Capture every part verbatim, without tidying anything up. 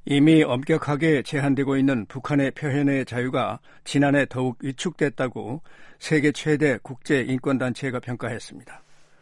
이미 엄격하게 제한되고 있는 북한의 표현의 자유가 지난해 더욱 위축됐다고 세계 최대 국제인권단체가 평가했습니다.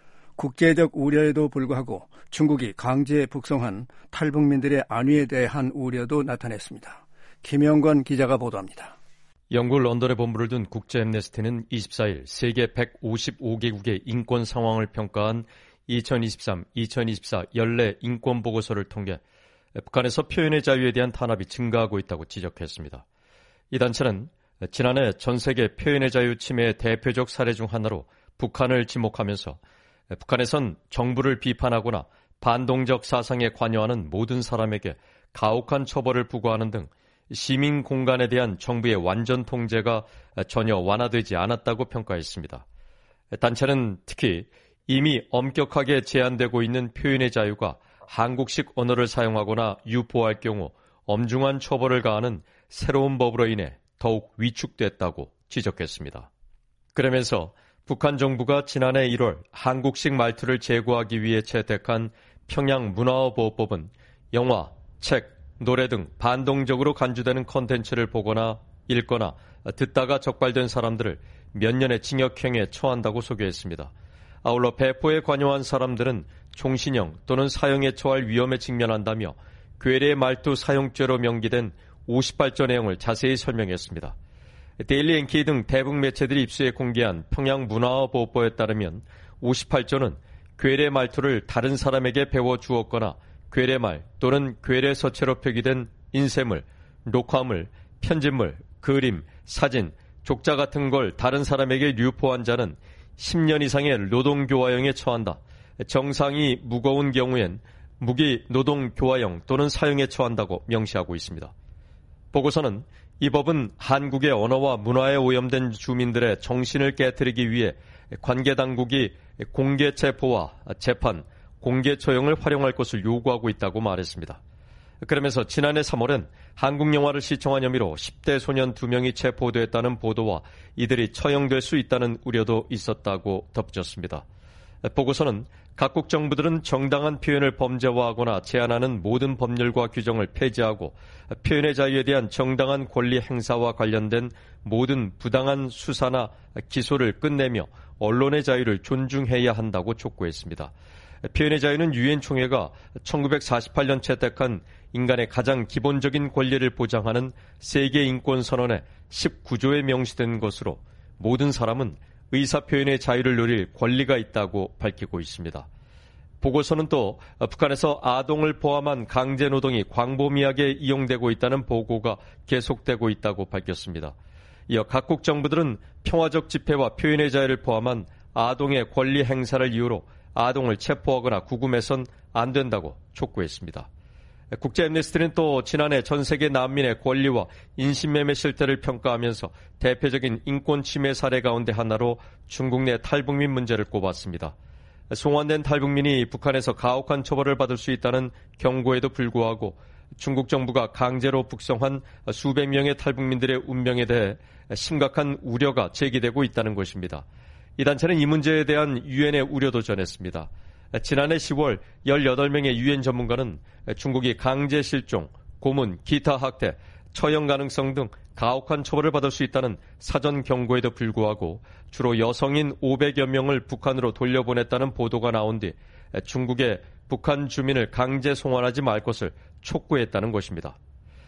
국제적 우려에도 불구하고 중국이 강제 북송한 탈북민들의 안위에 대한 우려도 나타냈습니다. 김영권 기자가 보도합니다. 영국 런던에 본부를 둔 국제 앰네스티는 이십사일 세계 백오십오 개국의 인권 상황을 평가한 이천이십삼 이천이십사 연례 인권 보고서를 통해 북한에서 표현의 자유에 대한 탄압이 증가하고 있다고 지적했습니다. 이 단체는 지난해 전 세계 표현의 자유 침해의 대표적 사례 중 하나로 북한을 지목하면서 북한에선 정부를 비판하거나 반동적 사상에 관여하는 모든 사람에게 가혹한 처벌을 부과하는 등 시민 공간에 대한 정부의 완전 통제가 전혀 완화되지 않았다고 평가했습니다. 단체는 특히 이미 엄격하게 제한되고 있는 표현의 자유가 한국식 언어를 사용하거나 유포할 경우 엄중한 처벌을 가하는 새로운 법으로 인해 더욱 위축됐다고 지적했습니다. 그러면서 북한 정부가 지난해 일월 한국식 말투를 제고하기 위해 채택한 평양문화어보호법은 영화, 책, 노래 등 반동적으로 간주되는 콘텐츠를 보거나 읽거나 듣다가 적발된 사람들을 몇 년의 징역형에 처한다고 소개했습니다. 아울러 배포에 관여한 사람들은 종신형 또는 사형에 처할 위험에 직면한다며 괴뢰 말투 사용죄로 명기된 오십팔 조 내용을 자세히 설명했습니다. 데일리 엔케이 등 대북 매체들이 입수해 공개한 평양문화어보호법에 따르면 오십팔 조는 괴뢰 말투를 다른 사람에게 배워 주었거나 괴뢰말 또는 괴뢰 서체로 표기된 인쇄물, 녹화물, 편집물, 그림, 사진, 족자 같은 걸 다른 사람에게 유포한 자는 십 년 이상의 노동교화형에 처한다. 정상이 무거운 경우엔 무기 노동교화형 또는 사형에 처한다고 명시하고 있습니다. 보고서는 이 법은 한국의 언어와 문화에 오염된 주민들의 정신을 깨트리기 위해 관계당국이 공개 체포와 재판, 공개 처형을 활용할 것을 요구하고 있다고 말했습니다. 그러면서 지난해 삼월엔 한국 영화를 시청한 혐의로 십 대 소년 두 명이 체포됐다는 보도와 이들이 처형될 수 있다는 우려도 있었다고 덧붙였습니다. 보고서는 각국 정부들은 정당한 표현을 범죄화하거나 제한하는 모든 법률과 규정을 폐지하고 표현의 자유에 대한 정당한 권리 행사와 관련된 모든 부당한 수사나 기소를 끝내며 언론의 자유를 존중해야 한다고 촉구했습니다. 표현의 자유는 유엔 총회가 천구백사십팔 년 채택한 인간의 가장 기본적인 권리를 보장하는 세계 인권 선언의 십구 조에 명시된 것으로 모든 사람은 의사표현의 자유를 누릴 권리가 있다고 밝히고 있습니다. 보고서는 또 북한에서 아동을 포함한 강제노동이 광범위하게 이용되고 있다는 보고가 계속되고 있다고 밝혔습니다. 이어 각국 정부들은 평화적 집회와 표현의 자유를 포함한 아동의 권리 행사를 이유로 아동을 체포하거나 구금해선 안 된다고 촉구했습니다. 국제 앰네스티는 또 지난해 전 세계 난민의 권리와 인신매매 실태를 평가하면서 대표적인 인권 침해 사례 가운데 하나로 중국 내 탈북민 문제를 꼽았습니다. 송환된 탈북민이 북한에서 가혹한 처벌을 받을 수 있다는 경고에도 불구하고 중국 정부가 강제로 북송한 수백 명의 탈북민들의 운명에 대해 심각한 우려가 제기되고 있다는 것입니다. 이 단체는 이 문제에 대한 유엔의 우려도 전했습니다. 지난해 시월 열여덟 명의 유엔 전문가는 중국이 강제 실종, 고문, 기타 학대, 처형 가능성 등 가혹한 처벌을 받을 수 있다는 사전 경고에도 불구하고 주로 여성인 오백여 명을 북한으로 돌려보냈다는 보도가 나온 뒤 중국의 북한 주민을 강제 송환하지 말 것을 촉구했다는 것입니다.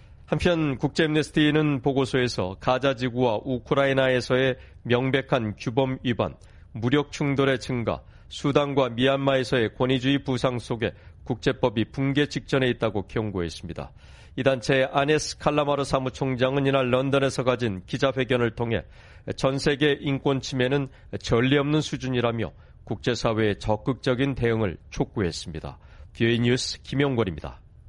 한편 국제 앰네스티는 보고서에서 가자 지구와 우크라이나에서의 명백한 규범 위반, 무력 충돌의 증가, 수단과 미얀마에서의 권위주의 부상 속에 국제법이 붕괴 직전에 있다고 경고했습니다. 이 단체의 아네스 칼라마르 사무총장은 이날 런던에서 가진 기자회견을 통해 전 세계 인권 침해는 전례 없는 수준이라며 국제사회의 적극적인 대응을 촉구했습니다. 비오에이 뉴스 김영권입니다.